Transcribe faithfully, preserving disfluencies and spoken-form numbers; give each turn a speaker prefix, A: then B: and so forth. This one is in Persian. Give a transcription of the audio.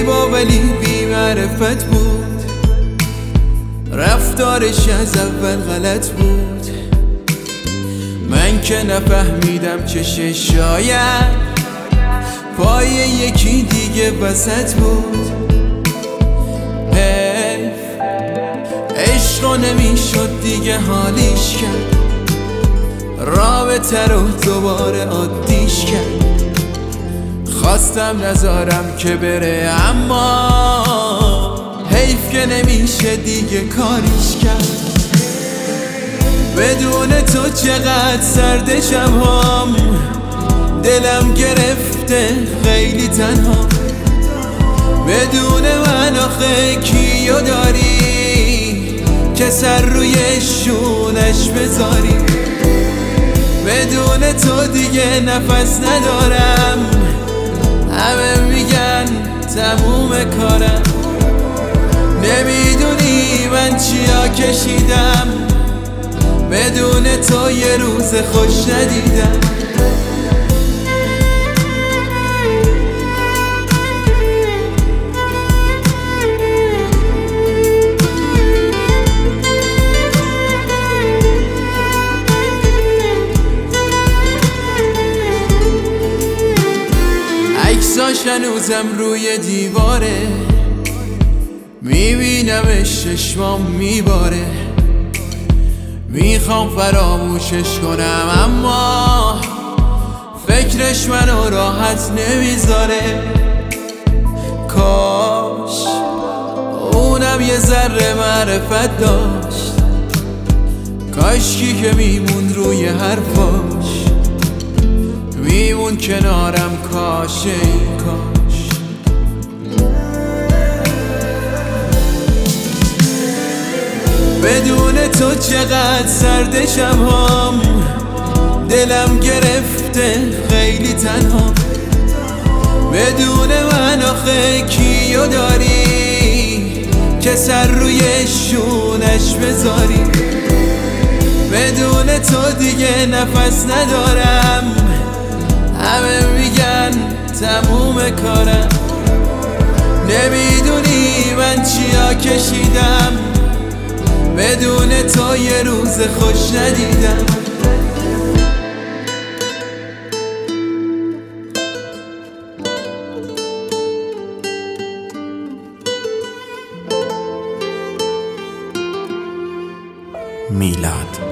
A: زیبا ولی بی معرفت بود، رفتارش از اول غلط بود. من که نفهمیدم چه شاید پای یکی دیگه وسط بود. حیف عشقا نمیشد دیگه حالیش کرد، رابطه رو دوباره عادیش کرد. خواستم نذارم که بره اما حیف که نمیشه دیگه کاریش کرد. بدون تو چقدر سرد شب‌هام، دلم گرفته خیلی تنها. بدون من آخه کیو داری که سر روی شونش بذاری؟ بدون تو دیگه نفس ندارم، همه میگن تموم کارم. نمیدونی من چیا کشیدم، بدون تو یه روز خوش ندیدم. عکساش هنوزم روی دیواره، میبینمش چشمام میباره. میخوام فراموشش کنم اما فکرش منو راحت نمیذاره. کاش اونم یه ذره معرفت داشت، کاشکی که میمون روی حرفاش، میمون کنارم. کاش این کاش بدون تو چقدر سرد شب‌هام، دلم گرفته خیلی تنها. بدون من آخه کیو داری که سر روی شونش بذاری؟ بدون تو دیگه نفس ندارم، همه میگن تموم کارم. نمیدونی من چیا کشیدم، بدون تو یه روز خوش ندیدم.
B: میلاد.